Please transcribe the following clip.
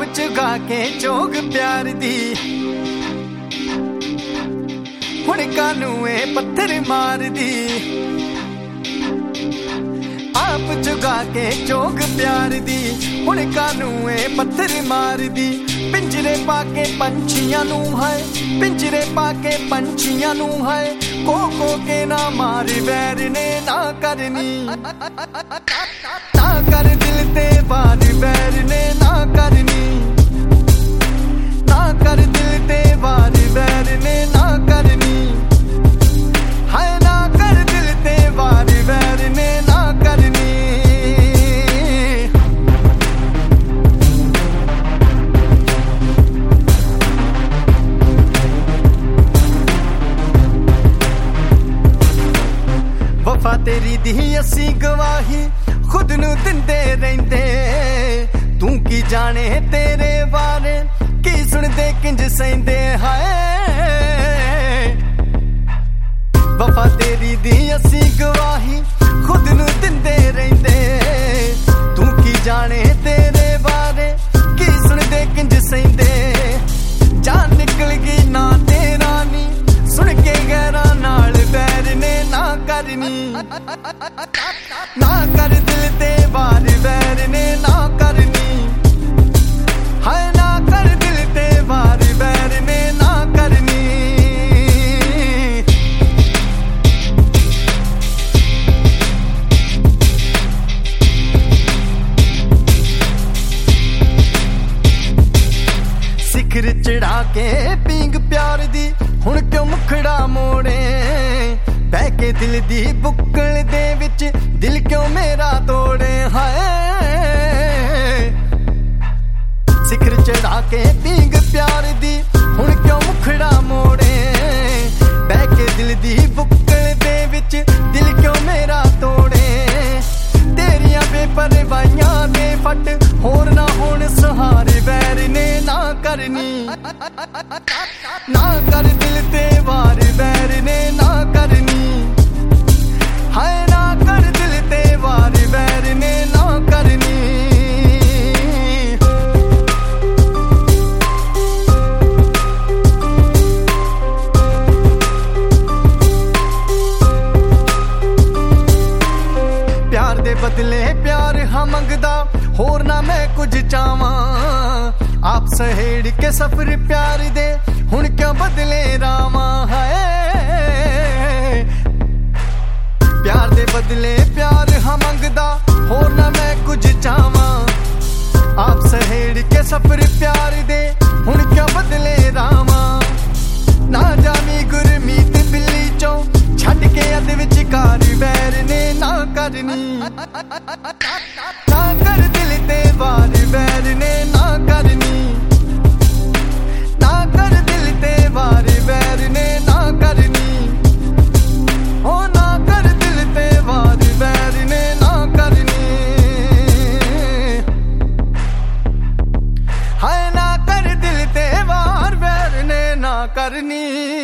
चुगा के चोग प्यार दी हुण कानू पत्थर मार दी। आप चुगा के चोग प्यार दी हुण कानू पत्थर मार दी। पिंजरे पाके पंछियां नू है, पिंजरे पाके पंछियां नू है, को के ना मार बैर ने ना करनी, ना कर दिल ते वार बैर ने ना करनी, ना कर दिल ते वार बैर ने ना करनी, हाय ना कर दिल ते वार बैर ने ना करनी। वफा तेरी दी असी गवाही खुद नू दिंदे रहिंदे, तू की जाने तेरे बारे की सुनदे किंज सहिंदे हाय। वफा तेरी दी असी गवाही खुद नू दिंदे रहिंदे, तू की जाने तेरे बारे की सुनदे किंज सहिंदे। जान निकल गई ना तेरा नी सुन के गैरा नाल बैर ने ना करनी, ना कर दिल ते वार बैर ने ना करनी, हाय ना कर दिल ते वार बैर ने ना करनी। सिखर चढ़ा के पींग प्यार दी हुण क्यों मुखड़ा मोड़े, बह के दिल दी बुक्कल दे विच दिल क्यों मेरा तोड़े हाय। सिखर चढ़ा के पींग प्यार दी हुण क्यों मुखड़ा मोड़े, बह के दिल दी बुक्कल दे विच दिल क्यों मेरा तोड़े। तेरियां बेपरवाहियां दे फट होर ना होण सहारे बैर ने ना करनी, ना कर दिल ते वार बैर ने ना करनी, हाय ना कर दिल ते वार बैर ने ना करनी। प्यार दे बदले प्यार हा मंगदा होर ना मैं कुछ चावां, आप सहेड़ के सफर प्यार दे हुण क्यों बदले रामा है। प्यार दे बदले प्यार हा मंगदा होर ना मैं कुछ चावां, आप सहेड़ के सफर प्यार दे हुण क्यों बदले रामा। ना जामी गुरमीत बिल्ली चों छड़ के अद विचकार बैर ने ना करनी, ना कर दिल ते वार बैर ने ना करनी, ना कर दिल ते वार बैर ने ना करनी, ओ ना कर दिल ते वार बैर ने ना करनी, हाय ना कर दिल ते वार बैर ने ना करनी।